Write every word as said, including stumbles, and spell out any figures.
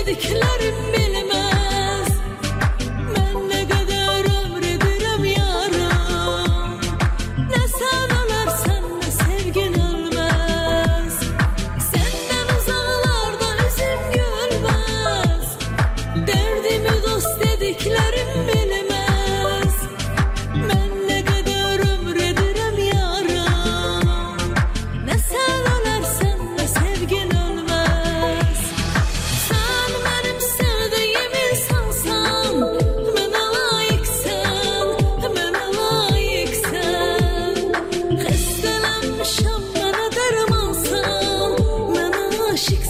dediklerim bilmez. Ben ne kadar ömür ederim yarım, ne sen ölersen ne sevgin ölmez. Senden uzaklarda yüzüm gülmez, derdimi dost dediklerim bilmez. Ben ne kadar ömür ederim yarım, ne sen ölersen ne sevgin ölmez. Sen benim sevdiğim insansan, bana layıksan, bana layıksan. Xəstələnmişəm, mənə dərmansan, mənə aşıqsan.